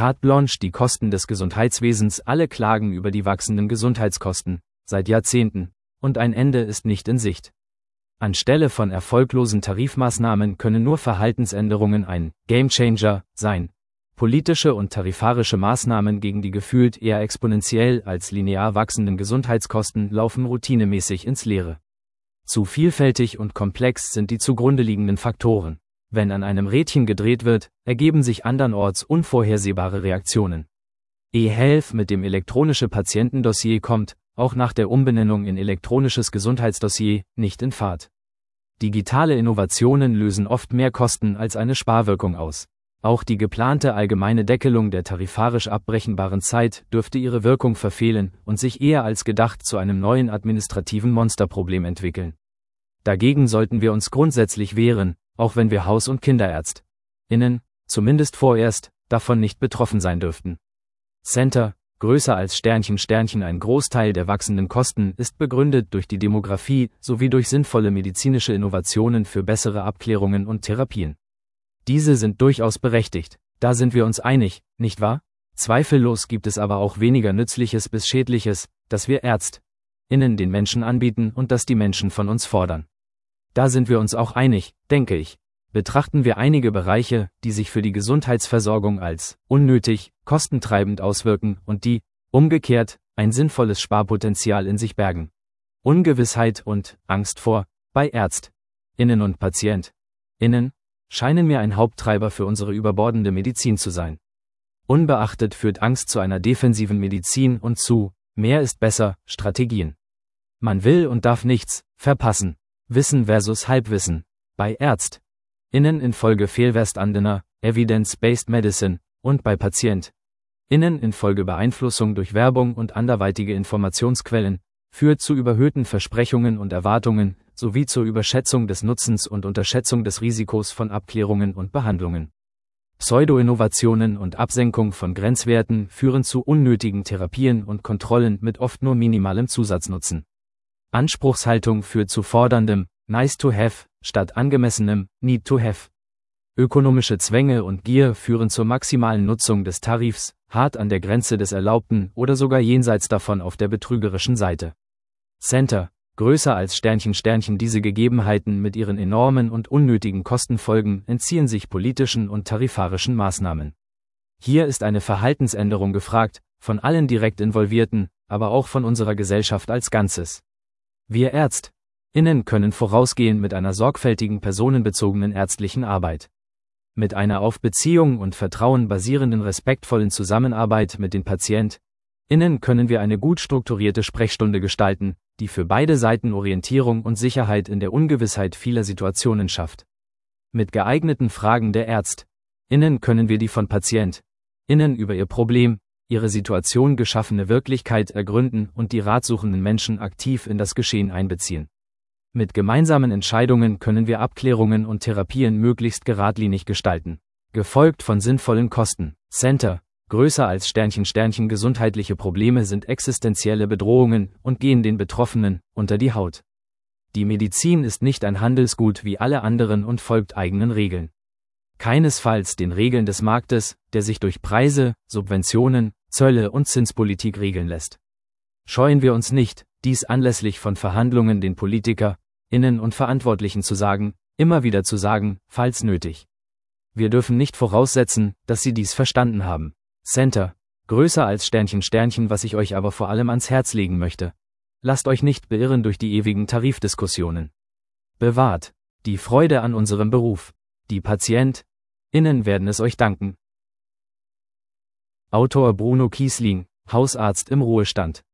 Carte blanche die Kosten des Gesundheitswesens, alle klagen über die wachsenden Gesundheitskosten, seit Jahrzehnten, und ein Ende ist nicht in Sicht. Anstelle von erfolglosen Tarifmaßnahmen können nur Verhaltensänderungen ein Gamechanger sein. Politische und tarifarische Maßnahmen gegen die gefühlt eher exponentiell als linear wachsenden Gesundheitskosten laufen routinemäßig ins Leere. Zu vielfältig und komplex sind die zugrunde liegenden Faktoren. Wenn an einem Rädchen gedreht wird, ergeben sich andernorts unvorhersehbare Reaktionen. E-Health mit dem elektronische Patientendossier kommt, auch nach der Umbenennung in elektronisches Gesundheitsdossier, nicht in Fahrt. Digitale Innovationen lösen oft mehr Kosten als eine Sparwirkung aus. Auch die geplante allgemeine Deckelung der tarifarisch abbrechenbaren Zeit dürfte ihre Wirkung verfehlen und sich eher als gedacht zu einem neuen administrativen Monsterproblem entwickeln. Dagegen sollten wir uns grundsätzlich wehren, auch wenn wir Haus- und KinderärztInnen, zumindest vorerst, davon nicht betroffen sein dürften. Center, größer als ein Großteil der wachsenden Kosten ist begründet durch die Demografie sowie durch sinnvolle medizinische Innovationen für bessere Abklärungen und Therapien. Diese sind durchaus berechtigt, da sind wir uns einig, nicht wahr? Zweifellos gibt es aber auch weniger Nützliches bis Schädliches, das wir ÄrztInnen den Menschen anbieten und das die Menschen von uns fordern. Da sind wir uns auch einig, denke ich. Betrachten wir einige Bereiche, die sich für die Gesundheitsversorgung als unnötig, kostentreibend auswirken und die, umgekehrt, ein sinnvolles Sparpotenzial in sich bergen. Ungewissheit und Angst vor, bei ÄrztInnen und PatientInnen, scheinen mir ein Haupttreiber für unsere überbordende Medizin zu sein. Unbeachtet führt Angst zu einer defensiven Medizin und zu mehr ist besser Strategien. Man will und darf nichts verpassen. Wissen versus Halbwissen. Bei ÄrztInnen infolge fehlverstandener Evidence-Based Medicine und bei PatientInnen infolge Beeinflussung durch Werbung und anderweitige Informationsquellen, führt zu überhöhten Versprechungen und Erwartungen, sowie zur Überschätzung des Nutzens und Unterschätzung des Risikos von Abklärungen und Behandlungen. Pseudo-Innovationen und Absenkung von Grenzwerten führen zu unnötigen Therapien und Kontrollen mit oft nur minimalem Zusatznutzen. Anspruchshaltung führt zu forderndem Nice to have statt angemessenem Need to have. Ökonomische Zwänge und Gier führen zur maximalen Nutzung des Tarifs, hart an der Grenze des Erlaubten oder sogar jenseits davon auf der betrügerischen Seite. Center, größer als diese Gegebenheiten mit ihren enormen und unnötigen Kostenfolgen entziehen sich politischen und tarifarischen Maßnahmen. Hier ist eine Verhaltensänderung gefragt, von allen direkt Involvierten, aber auch von unserer Gesellschaft als Ganzes. Wir ÄrztInnen können vorausgehen mit einer sorgfältigen personenbezogenen ärztlichen Arbeit. Mit einer auf Beziehung und Vertrauen basierenden respektvollen Zusammenarbeit mit den PatientInnen können wir eine gut strukturierte Sprechstunde gestalten, die für beide Seiten Orientierung und Sicherheit in der Ungewissheit vieler Situationen schafft. Mit geeigneten Fragen der ÄrztInnen können wir die von PatientInnen über ihr Problem, ihre Situation geschaffene Wirklichkeit ergründen und die ratsuchenden Menschen aktiv in das Geschehen einbeziehen. Mit gemeinsamen Entscheidungen können wir Abklärungen und Therapien möglichst geradlinig gestalten, gefolgt von sinnvollen Kosten. Center, größer als gesundheitliche Probleme sind existenzielle Bedrohungen und gehen den Betroffenen unter die Haut. Die Medizin ist nicht ein Handelsgut wie alle anderen und folgt eigenen Regeln. Keinesfalls den Regeln des Marktes, der sich durch Preise, Subventionen, Zölle und Zinspolitik regeln lässt. Scheuen wir uns nicht, dies anlässlich von Verhandlungen den PolitikerInnen und Verantwortlichen zu sagen, immer wieder zu sagen, falls nötig. Wir dürfen nicht voraussetzen, dass sie dies verstanden haben. Center, größer als was ich euch aber vor allem ans Herz legen möchte. Lasst euch nicht beirren durch die ewigen Tarifdiskussionen. Bewahrt die Freude an unserem Beruf. Die PatientInnen werden es euch danken. Autor Bruno Kiesling, Hausarzt im Ruhestand.